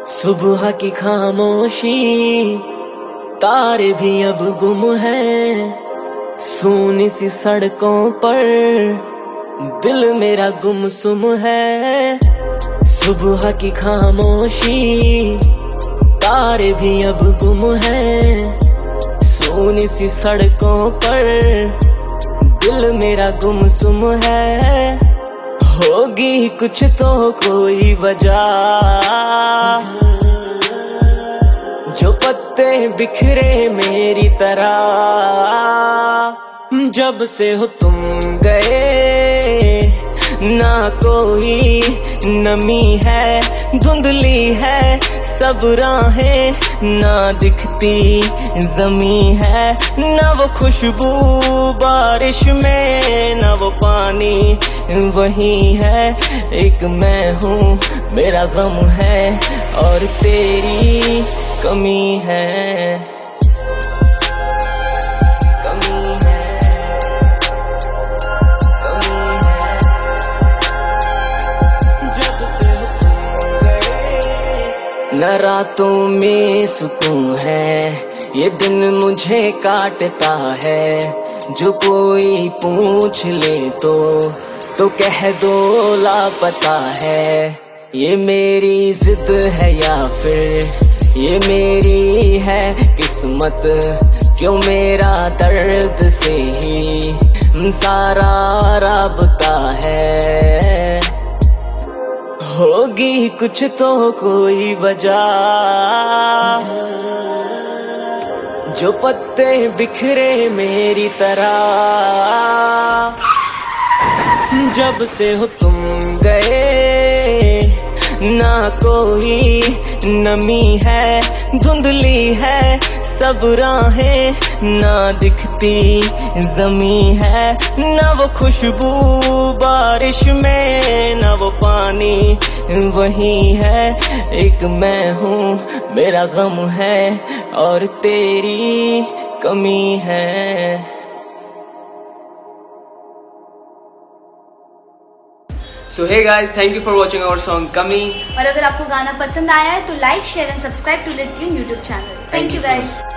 सुबह की खामोशी, तारे भी अब गुम हैं। सूनी सी सड़कों पर दिल मेरा गुमसुम है। सुबह की खामोशी, तारे भी अब गुम हैं। सूनी सी सड़कों पर दिल मेरा गुमसुम है। होगी कुछ तो कोई वजह, जो पत्ते बिखरे मेरी तरह। जब से हो तुम गए, ना कोई नमी है, धुंधली है सब राहें, ना दिखती जमी है। ना वो खुशबू बारिश में, ना वो पानी वही है। एक मैं हूँ, मेरा गम है और तेरी कमी है। न रातों में सुकून है, ये दिन मुझे काटता है। जो कोई पूछ ले तो कह दो लापता है। ये मेरी जिद है या फिर ये मेरी है किस्मत, क्यों मेरा दर्द से ही सारा राबता है। होगी कुछ तो कोई वजह, जो पत्ते बिखरे मेरी तरह। जब से हो तुम गए, ना कोई नमी है, धुंधली है सब राहें, ना दिखती जमी है। ना वो खुशबू बारिश में, ना वो पानी वही है। एक मैं हूँ, मेरा गम है और तेरी कमी है। So hey guys, thank you for watching our song Kami. और अगर आपको गाना पसंद आया है तो like, share and subscribe to little YouTube channel. Thank you guys.